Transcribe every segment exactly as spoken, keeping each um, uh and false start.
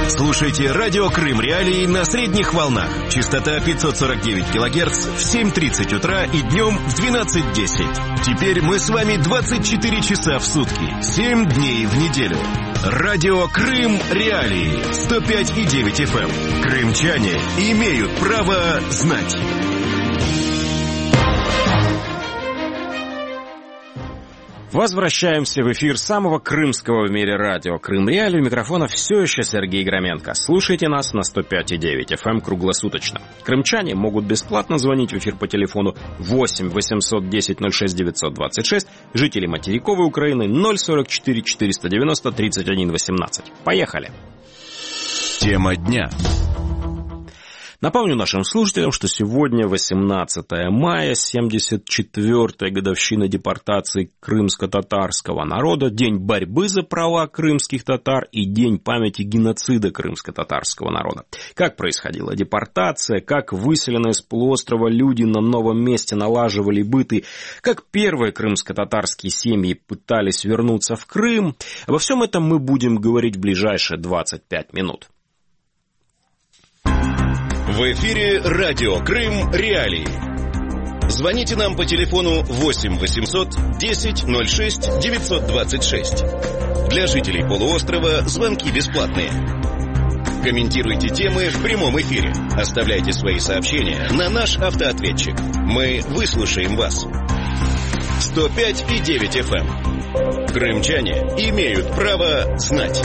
Слушайте радио Крым Реалии на средних волнах. Частота пятьсот сорок девять килогерц в семь тридцать утра и днем в двенадцать десять. Теперь мы с вами двадцать четыре часа в сутки, семь дней в неделю. Радио Крым Реалии сто пять и девять эф эм. Крымчане имеют право знать. Возвращаемся в эфир самого крымского в мире радио Крым Реалии. У микрофона все еще Сергей Громенко. Слушайте нас на сто пять и девять эф эм круглосуточно. Крымчане могут бесплатно звонить в эфир по телефону восемь восемьсот десять ноль шесть девятьсот двадцать шесть, жители материковой Украины ноль сорок четыре четыреста девяносто тридцать один восемнадцать. Поехали! Тема дня. Напомню нашим слушателям, что сегодня восемнадцатое мая, семьдесят четвёртая годовщина депортации крымско-татарского народа, день борьбы за права крымских татар и день памяти геноцида крымско-татарского народа. Как происходила депортация, как выселенные с полуострова люди на новом месте налаживали быты, как первые крымско-татарские семьи пытались вернуться в Крым. Обо всем этом мы будем говорить в ближайшие двадцать пять минут. В эфире радио Крым Реалии. Звоните нам по телефону восемь восемьсот десять ноль шесть девятьсот двадцать шесть. Для жителей полуострова звонки бесплатные. Комментируйте темы в прямом эфире. Оставляйте свои сообщения на наш автоответчик. Мы выслушаем вас. сто пять и девять эф эм. Крымчане имеют право знать.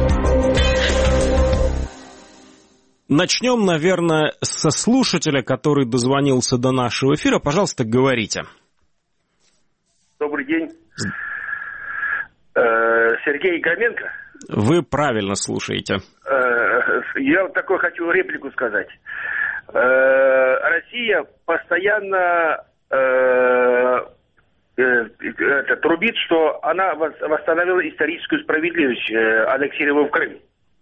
Начнем, наверное, со слушателя, который дозвонился до нашего эфира. Пожалуйста, говорите. Добрый день. Сергей Громенко. Вы правильно слушаете. Я вот такой хочу реплику сказать. Россия постоянно это, трубит, что она восстановила историческую справедливость, аннексировав Крым.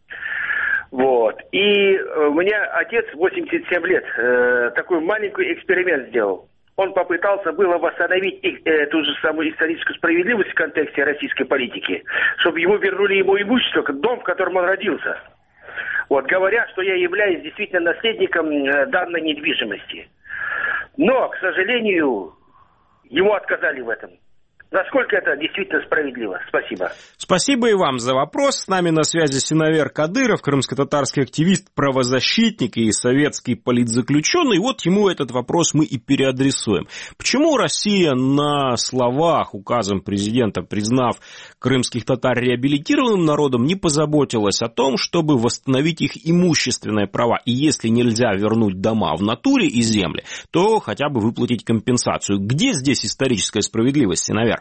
Вот. И у меня отец восемьдесят семь лет э, такой маленький эксперимент сделал. Он попытался было восстановить э, ту же самую историческую справедливость в контексте российской политики, чтобы ему вернули ему имущество, дом, в котором он родился. Вот, говоря, что я являюсь действительно наследником э, данной недвижимости. Но, к сожалению, ему отказали в этом. Насколько это действительно справедливо? Спасибо. Спасибо и вам за вопрос. С нами на связи Синавер Кадыров, крымско-татарский активист, правозащитник и советский политзаключенный. Вот ему этот вопрос мы и переадресуем. Почему Россия на словах, указом президента, признав крымских татар реабилитированным народом, не позаботилась о том, чтобы восстановить их имущественные права? И если нельзя вернуть дома в натуре и земли, то хотя бы выплатить компенсацию. Где здесь историческая справедливость, Синавер?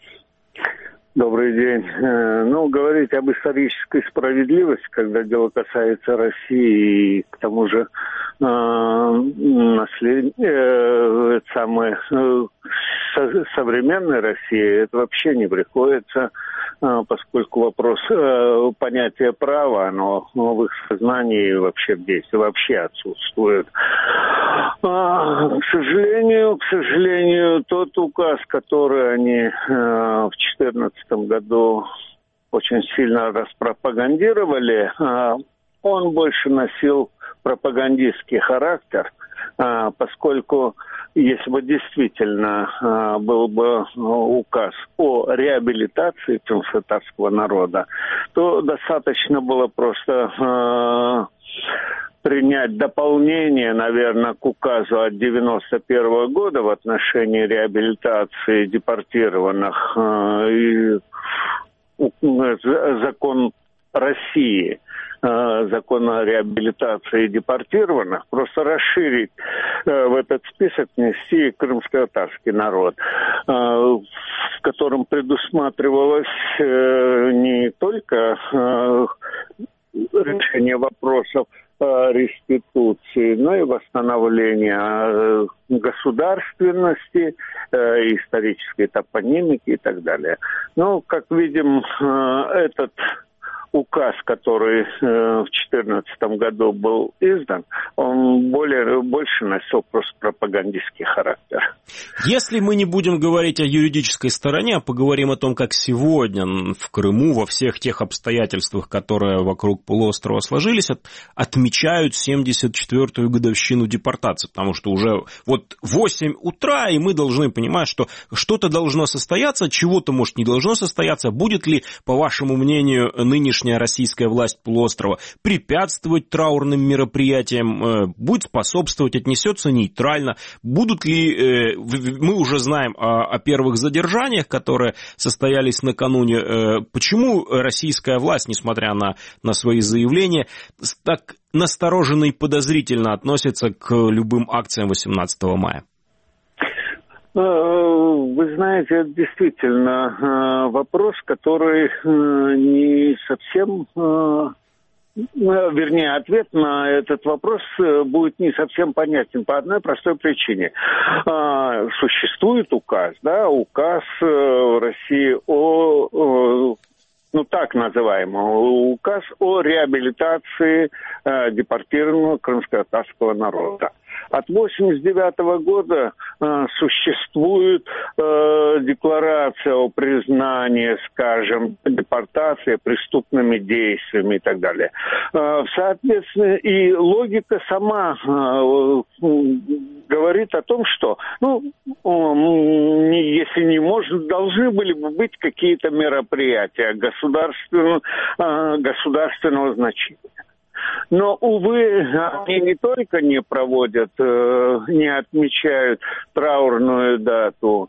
Добрый день. Ну, говорить об исторической справедливости, когда дело касается России и, к тому же, наслед... э, самой э, современной России, это вообще не приходится, э, поскольку вопрос э, понятия права, оно в их сознании вообще в действии вообще отсутствует. А, к сожалению, к сожалению, тот указ, который они э, в две тысячи четырнадцатом году очень сильно распропагандировали, э, он больше носил пропагандистский характер, э, поскольку если бы действительно э, был бы указ о реабилитации крымско-татарского народа, то достаточно было просто э, принять дополнение, наверное, к указу от девяносто первого года в отношении реабилитации депортированных, э, закон России, э, закон о реабилитации депортированных, просто расширить э, в этот список, внести крымско-татарский народ, э, в котором предусматривалось э, не только э, решение вопросов реституции, но и восстановление государственности, исторической топонимики и так далее. Но, как видим, этот указ, который э, в две тысячи четырнадцатом году был издан, он более, больше носил просто пропагандистский характер. Если мы не будем говорить о юридической стороне, а поговорим о том, как сегодня в Крыму во всех тех обстоятельствах, которые вокруг полуострова сложились, от, отмечают семьдесят четвёртую годовщину депортации, потому что уже вот восемь утра, и мы должны понимать, что что-то должно состояться, чего-то, может, не должно состояться. Будет ли, по вашему мнению, нынешняя российская власть полуострова препятствовать траурным мероприятиям, будет способствовать, отнесется нейтрально? Будут ли, мы уже знаем о, о первых задержаниях, которые состоялись накануне, почему российская власть, несмотря на, на свои заявления, так настороженно и подозрительно относится к любым акциям восемнадцатого мая? Вы знаете, это действительно вопрос, который не совсем, вернее, ответ на этот вопрос будет не совсем понятен по одной простой причине. Существует указ, да, указ в России о, ну так называемый, указ о реабилитации депортированного крымско-татарского народа. От восемьдесят девятого года э, существует э, декларация о признании, скажем, депортации преступными действиями и так далее. Э, соответственно, и логика сама э, говорит о том, что, ну, э, если не может, должны были бы быть какие-то мероприятия государственного, э, государственного значения. Но, увы, они не только не проводят, не отмечают траурную дату,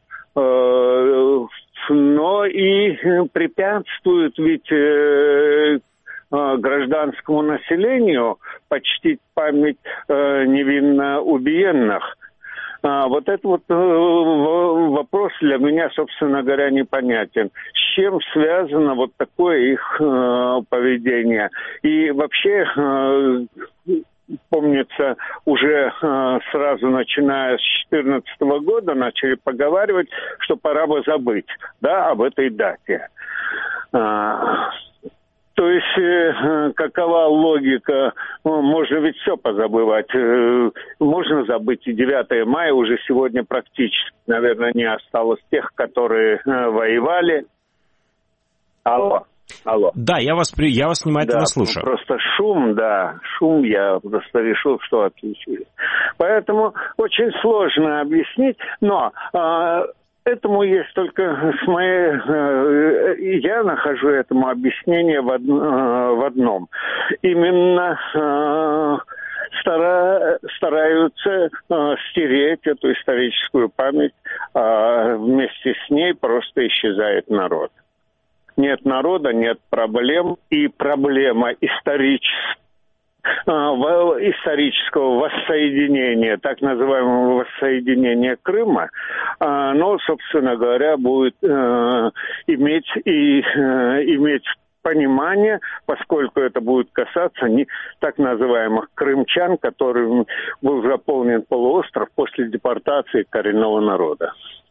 но и препятствуют ведь гражданскому населению почтить память невинно убиенных. А, вот это вот э, вопрос для меня, собственно говоря, непонятен. С чем связано вот такое их э, поведение? И вообще, э, помнится, уже э, сразу начиная с две тысячи четырнадцатого года начали поговаривать, что пора бы забыть, да, об этой дате. А, То есть, э, какова логика? Можно ведь все позабывать. Э, можно забыть и девятое мая, уже сегодня практически, наверное, не осталось тех, которые э, воевали. Алло. Алло. Да, я вас, при... я вас внимательно да, слушаю. Просто шум, да, шум, я просто решил, что отключили. Поэтому очень сложно объяснить, но... Э, Этому есть только с моей... Я нахожу этому объяснение в, од... в одном. Именно стара... стараются стереть эту историческую память, а вместе с ней просто исчезает народ. Нет народа, нет проблем, и проблема историческая, исторического воссоединения, так называемого воссоединения Крыма, оно, собственно говоря, будет э, иметь и э, иметь понимание, поскольку это будет касаться не так называемых крымчан, которым был заполнен полуостров после депортации коренного народа.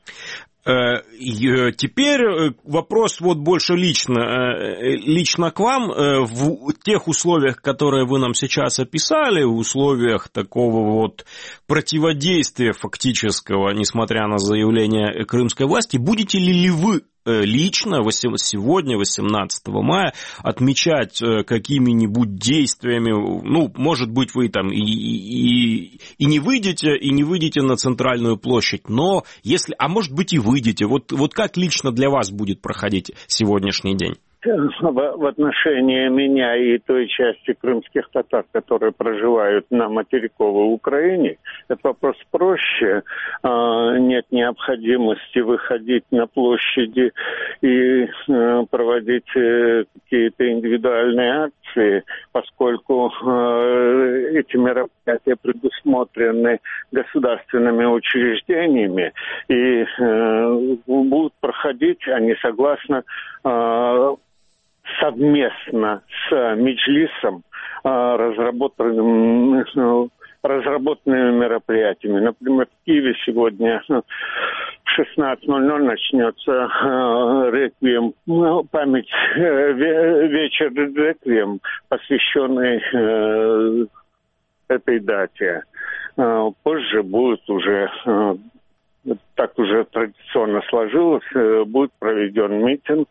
Теперь вопрос вот больше лично, лично к вам. В тех условиях, которые вы нам сейчас описали, в условиях такого вот противодействия фактического, несмотря на заявление крымской власти, будете ли вы лично сегодня, восемнадцатого мая, отмечать какими-нибудь действиями, ну, может быть, вы там и, и, и не выйдете, и не выйдете на центральную площадь, но если, а может быть и выйдете, вот, вот как лично для вас будет проходить сегодняшний день? В отношении меня и той части крымских татар, которые проживают на материковой Украине, этот вопрос проще. Нет необходимости выходить на площади и проводить какие-то индивидуальные акции, поскольку эти мероприятия предусмотрены государственными учреждениями и будут проходить, они согласно совместно с Меджлисом разработанными, разработанными мероприятиями. Например, в Киеве сегодня в шестнадцать ноль ноль начнется э, реквием, ну, память, э, вечер реквием, посвященный э, этой дате. Э, позже будет уже, э, так уже традиционно сложилось, э, будет проведен митинг.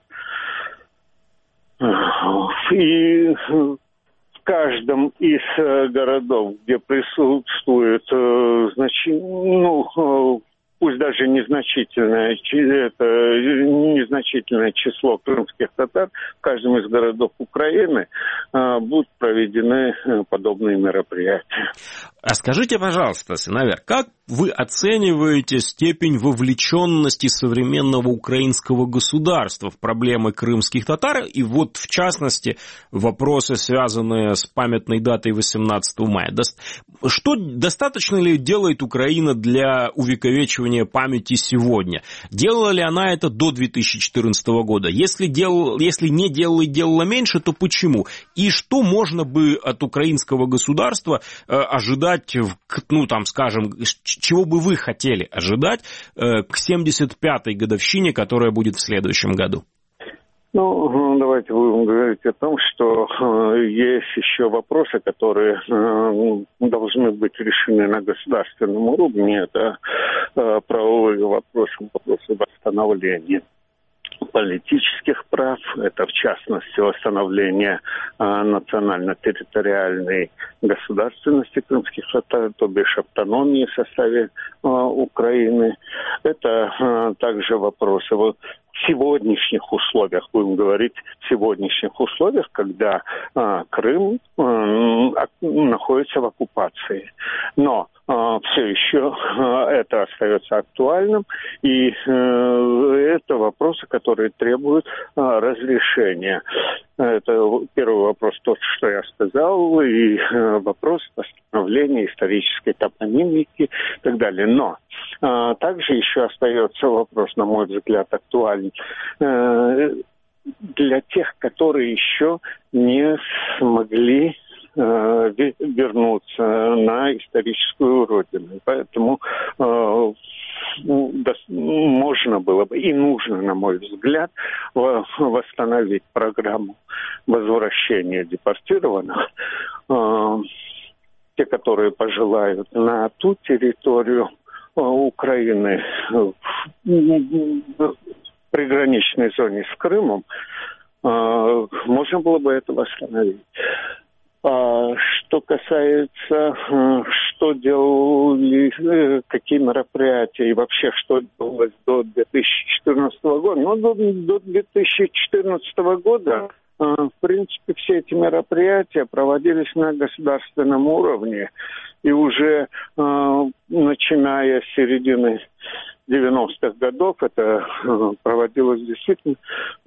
И в каждом из э, городов, где присутствует э, значи, ну, э, пусть даже незначительное, это незначительное число крымских татар, в каждом из городов Украины э, будут проведены э, подобные мероприятия. А скажите, пожалуйста, Сыновер, как вы оцениваете степень вовлеченности современного украинского государства в проблемы крымских татар, и вот, в частности, вопросы, связанные с памятной датой восемнадцатого мая? Что, достаточно ли делает Украина для увековечивания памяти сегодня? Делала ли она это до две тысячи четырнадцатого года? Если, дел, если не делала и делала меньше, то почему? И что можно бы от украинского государства э, ожидать, ну, там, скажем, чего бы вы хотели ожидать э, к семьдесят пятой годовщине, которая будет в следующем году? Ну, давайте будем говорить о том, что э, есть еще вопросы, которые э, должны быть решены на государственном уровне. Это э, правовые вопросы, вопросы восстановления политических прав, это в частности восстановление э, национально-территориальной государственности крымских татар, то бишь автономии в составе э, Украины. Это э, также вопросы в сегодняшних условиях, будем говорить, в сегодняшних условиях, когда э, Крым э, находится в оккупации. Но Uh, все еще uh, это остается актуальным, и uh, это вопросы, которые требуют uh, разрешения. Это первый вопрос, тот, что я сказал, и uh, вопрос восстановления исторической топонимики и так далее. Но uh, также еще остается вопрос, на мой взгляд, актуальный uh, для тех, которые еще не смогли вернуться на историческую родину. Поэтому э, можно было бы и нужно, на мой взгляд, восстановить программу возвращения депортированных, э, те, которые пожелают, на ту территорию э, Украины, в приграничной зоне с Крымом, э, можно было бы это восстановить. Что касается, что делали, какие мероприятия и вообще, что делалось до две тысячи четырнадцатого года, ну, до, до две тысячи четырнадцатого года, в принципе, все эти мероприятия проводились на государственном уровне, и уже начиная с середины девяностых годов это проводилось действительно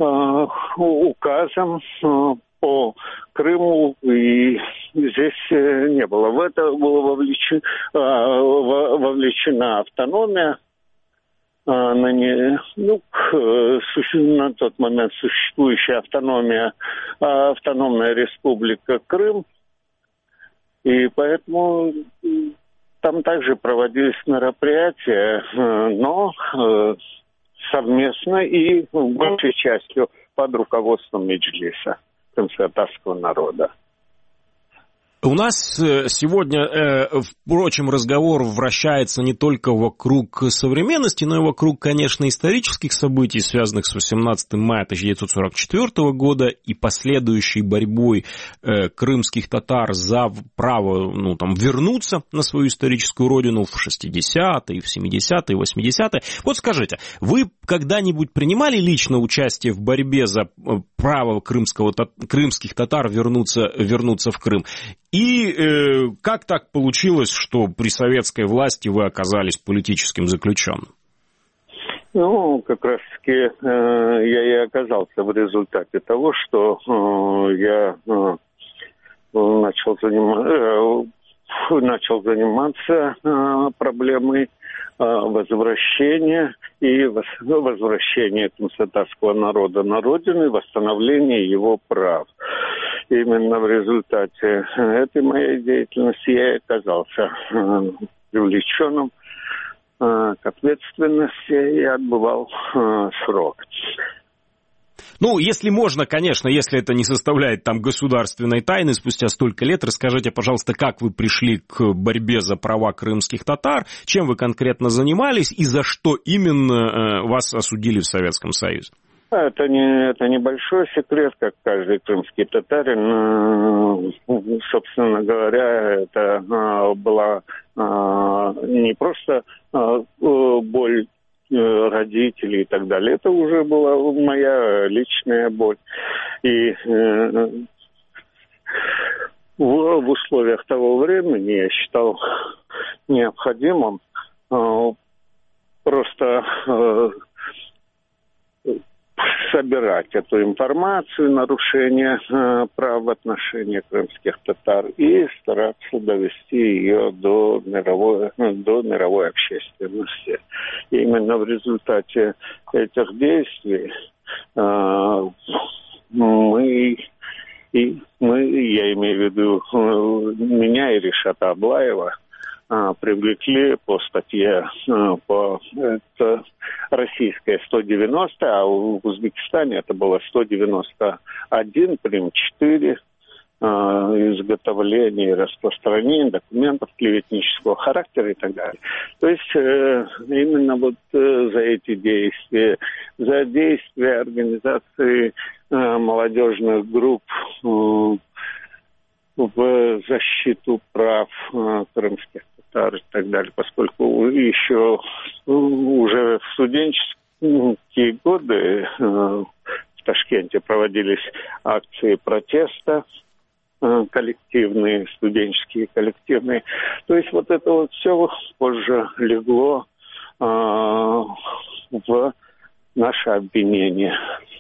указом по Крыму, и здесь не было. В это была вовлечена, вовлечена автономия, на, не, ну, на тот момент существующая автономия, автономная республика Крым, и поэтому там также проводились мероприятия, но совместно и большей частью под руководством Меджлиса крымско-татарского народа. У нас сегодня, впрочем, разговор вращается не только вокруг современности, но и вокруг, конечно, исторических событий, связанных с восемнадцатым мая тысяча девятьсот сорок четвёртого года и последующей борьбой крымских татар за право, ну, там, вернуться на свою историческую родину в шестидесятые, в семидесятые, восьмидесятые. Вот скажите, вы когда-нибудь принимали лично участие в борьбе за право крымского, крымских татар вернуться, вернуться в Крым? И э, как так получилось, что при советской власти вы оказались политическим заключенным? Ну, как раз-таки э, я и оказался в результате того, что э, я э, начал, занима- э, начал заниматься э, проблемой возвращения и возвращения крымско-татарского народа на родину и восстановления его прав. Именно в результате этой моей деятельности я и оказался привлеченным к ответственности и отбывал срок. Ну, если можно, конечно, если это не составляет там государственной тайны, спустя столько лет, расскажите, пожалуйста, как вы пришли к борьбе за права крымских татар, чем вы конкретно занимались и за что именно вас осудили в Советском Союзе? Это, не, это небольшой секрет, как каждый крымский татарин. Собственно говоря, это была не просто боль родителей и так далее. Это уже была моя личная боль. И э, в, в условиях того времени я считал необходимым э, просто э, собирать эту информацию, нарушение э, прав в отношении крымских татар и стараться довести ее до мировой, до мировой общественности. И именно в результате этих действий э, мы, и мы, я имею в виду меня и Ришата Аблаева, привлекли по статье по это российская сто девяносто, а в Узбекистане это было сто девяносто один, прим. четыре, изготовление и распространение документов клеветнического характера и так далее. То есть именно вот за эти действия, за действия организации молодежных групп в защиту прав крымских татар и так далее, поскольку еще уже в студенческие годы в Ташкенте проводились акции протеста, коллективные, студенческие коллективные. То есть вот это вот все позже легло в наше обвинение.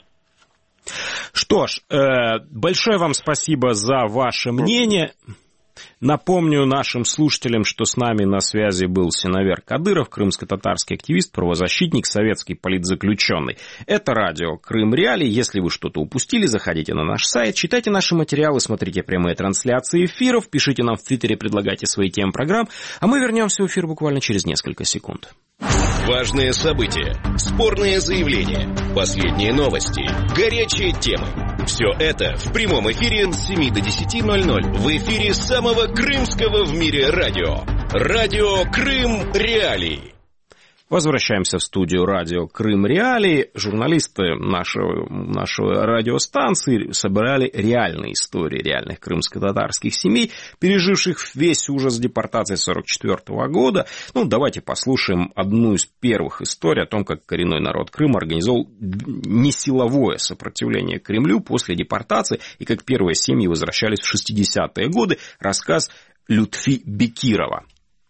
Что ж, э, большое вам спасибо за ваше мнение. Напомню нашим слушателям, что с нами на связи был Синавер Кадыров, крымско-татарский активист, правозащитник, советский политзаключенный. Это радио Крым Реалии. Если вы что-то упустили, заходите на наш сайт, читайте наши материалы, смотрите прямые трансляции эфиров, пишите нам в Твиттере, предлагайте свои темы программ, а мы вернемся в эфир буквально через несколько секунд. Важные события, спорные заявления, последние новости, горячие темы. Все это в прямом эфире с семи до десяти ноль ноль в эфире самого крымского в мире радио. Радио Крым Реалии. Возвращаемся в студию радио Крым Реалии. Журналисты нашего, нашей радиостанции собирали реальные истории реальных крымско-татарских семей, переживших весь ужас депортации сорок четвёртого года. Ну, давайте послушаем одну из первых историй о том, как коренной народ Крыма организовал несиловое сопротивление Кремлю после депортации и как первые семьи возвращались в шестидесятые годы. Рассказ Лютфи Бекирова.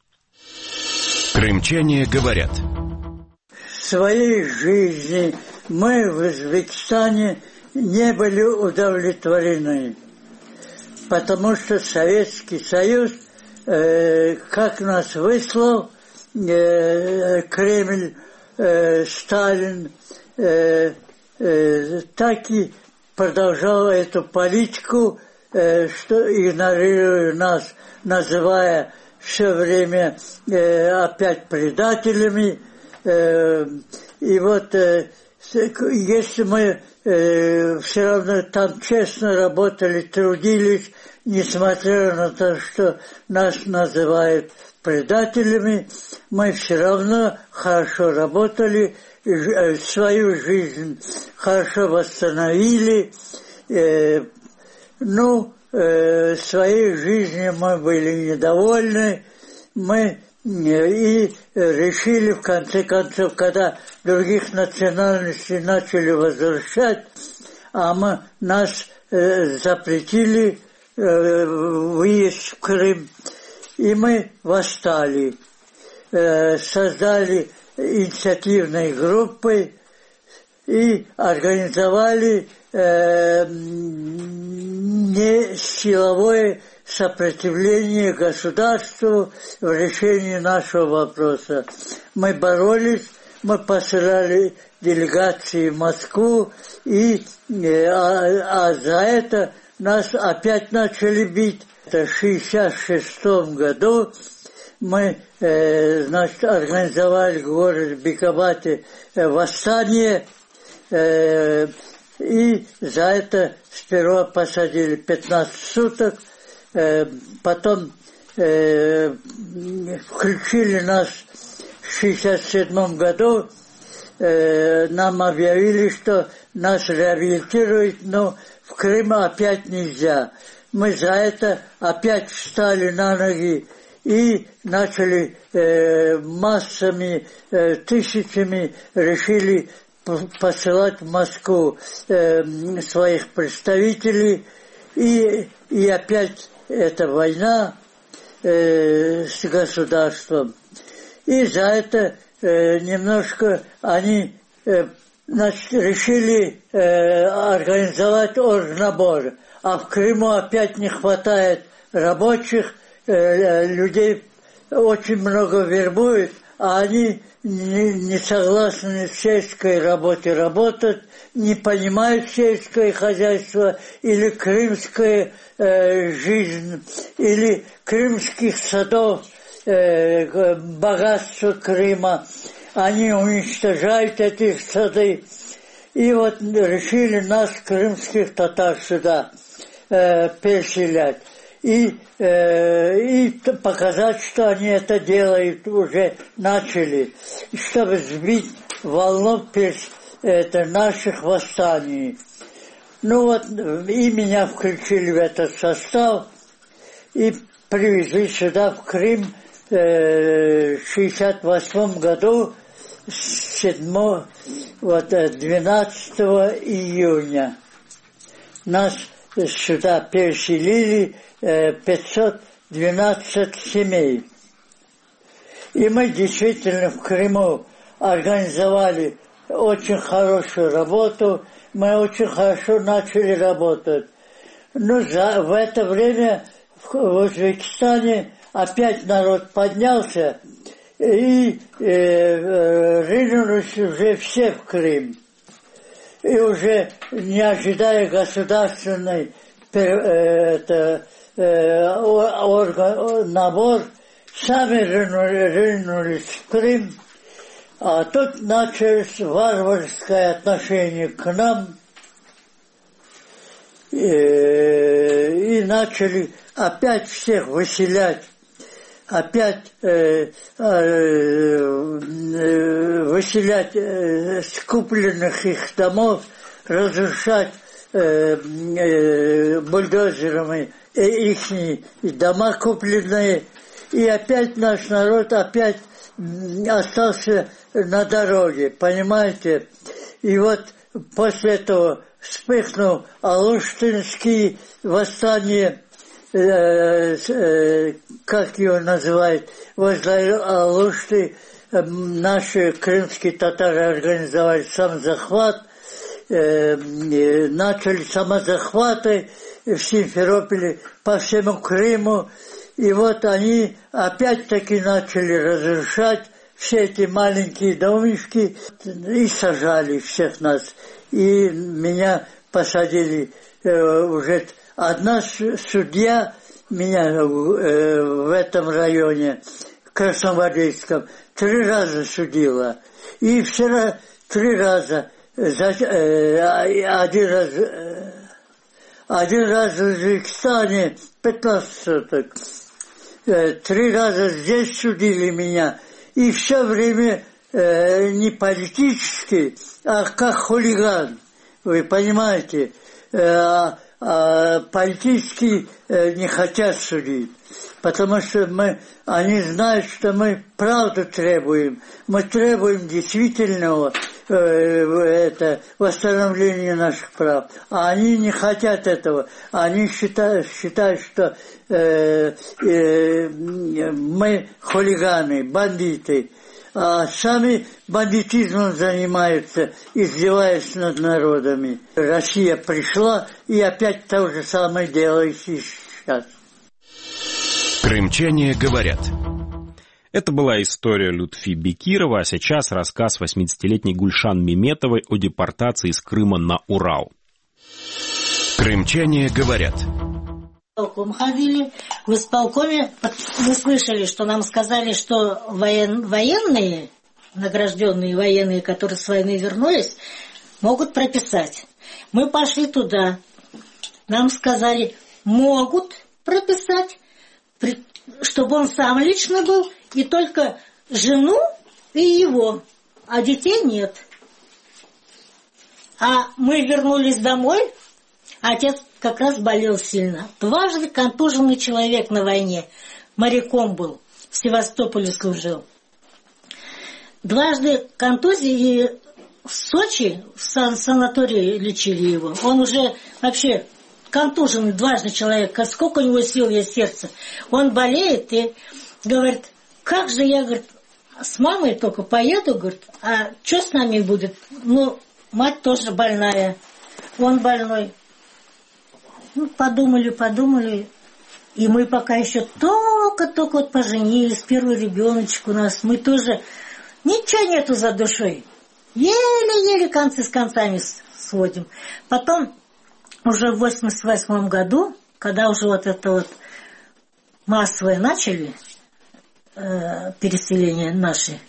Крымчане говорят. В своей жизни мы в Узбекистане не были удовлетворены, потому что Советский Союз, э, как нас выслал, э, Кремль, э, Сталин, э, э, так и продолжал эту политику, э, что игнорируя нас, называя все время э, опять предателями. Э, и вот э, если мы э, все равно там честно работали, трудились, несмотря на то, что нас называют предателями, мы все равно хорошо работали, э, свою жизнь хорошо восстановили. Э, ну, Э, своей жизнью мы были недовольны, мы и решили, в конце концов, когда других национальностей начали возвращать, а мы, нас э, запретили э, выезд в Крым, и мы восстали, э, создали инициативные группы и организовали э, не силовое сопротивление государству в решении нашего вопроса. Мы боролись, мы посылали делегации в Москву, и, а, а за это нас опять начали бить. В шестьдесят шестом году мы, э, значит, организовали в городе Бекабате э, восстание, э, и за это сперва посадили пятнадцать суток, э, потом э, включили нас в шестьдесят седьмом году, э, нам объявили, что нас реабилитируют, но в Крым опять нельзя. Мы за это опять встали на ноги и начали э, массами, э, тысячами решили посылать в Москву э, своих представителей. И, и опять эта война э, с государством. И за это э, немножко они э, значит, решили э, организовать оргнабор. А в Крыму опять не хватает рабочих, э, людей очень много вербуют, а они не, не согласны в сельской работе работать, не понимают сельское хозяйство или крымская э, жизнь, или крымских садов, э, богатство Крыма. Они уничтожают эти сады. И вот решили нас, крымских татар, сюда э, переселять. И, э, и показать, что они это делают, уже начали. Чтобы сбить волну перс, это, наших восстаний. Ну вот, и меня включили в этот состав. И привезли сюда, в Крым, э, в шестьдесят восьмом году, седьмого, вот, двенадцатого июня. Нас сюда переселили э, пятьсот двенадцать семей. И мы действительно в Крыму организовали очень хорошую работу. Мы очень хорошо начали работать. Но за, в это время в, в Узбекистане опять народ поднялся, и э, э, рынулись уже все в Крым. И уже не ожидая государственный э, это, э, орган, набор, сами рынули, рынулись в Крым. А тут началось варварское отношение к нам. И, и начали опять всех выселять. Опять э, э, выселять э, с купленных их домов, разрушать э, э, бульдозерами э, их дома купленные. И опять наш народ опять остался на дороге, понимаете? И вот после этого вспыхнул Алуштинские восстания, Э, э, как его называют, возле Алушты, э, наши крымские татары организовали самозахват, э, э, начали самозахваты в Симферополе, по всему Крыму, и вот они опять-таки начали разрушать все эти маленькие домишки и сажали всех нас. И меня посадили э, уже... Одна судья меня э, в этом районе, в Красногвардейском, три раза судила. И вчера три раза, за, э, один раз, э, один раз в Узбекистане пятнадцать суток, э, три раза здесь судили меня. И все время э, не политически, а как хулиган. Вы понимаете? Э, А политически э, не хотят судить, потому что мы, они знают, что мы правду требуем. Мы требуем действительного э, это, восстановления наших прав. А они не хотят этого. Они считают, считают что э, э, мы хулиганы, бандиты. А сами бандитизмом занимаются, издеваясь над народами. Россия пришла и опять то же самое делает сейчас. Крымчане говорят. Это была история Лютфи Бекирова, а сейчас рассказ восьмидесятилетней Гульшан Меметовой о депортации из Крыма на Урал. Крымчане говорят. Ходили, в исполкоме мы слышали, что нам сказали, что воен, военные, награжденные военные, которые с войны вернулись, могут прописать. Мы пошли туда. Нам сказали, могут прописать, чтобы он сам лично был, и только жену и его, а детей нет. А мы вернулись домой, а отец как раз болел сильно. Дважды контуженный человек на войне, моряком был, в Севастополе служил. Дважды контузии, и в Сочи, в сан- санатории лечили его. Он уже вообще контуженный, дважды человек, сколько у него сил есть сердце. Он болеет и говорит, как же я, говорит, с мамой только поеду, говорит, а что с нами будет? Ну, мать тоже больная, он больной. Ну, подумали, подумали, и мы пока еще только-только вот поженились, первый ребеночек у нас, мы тоже, ничего нету за душой, еле-еле концы с концами сводим. Потом, уже в восемьдесят восьмом году, когда уже вот это вот массовое начали, э, переселение наши,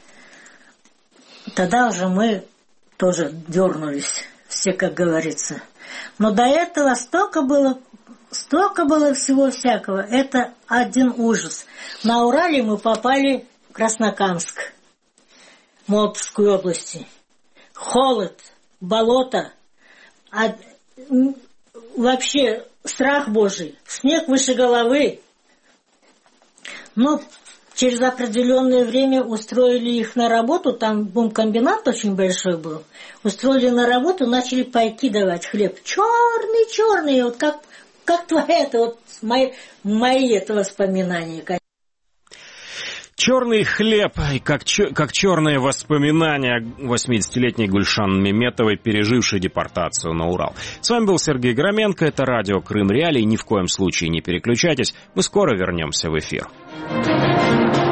тогда уже мы тоже дернулись, все, как говорится. Но до этого столько было, столько было всего всякого. Это один ужас. На Урале мы попали в Краснокамск, Молдовской области. Холод, болото, а, вообще страх Божий, снег выше головы. Но через определенное время устроили их на работу, там бомбкомбинат очень большой был, устроили на работу, начали пайки давать, хлеб. Черный, черный, вот как, как твои, это вот мои, мои это воспоминания. Черный хлеб, как, как черные воспоминания восьмидесятилетней Гульшан Меметовой, пережившей депортацию на Урал. С вами был Сергей Громенко, это радио Крым Реалии. Ни в коем случае не переключайтесь, мы скоро вернемся в эфир.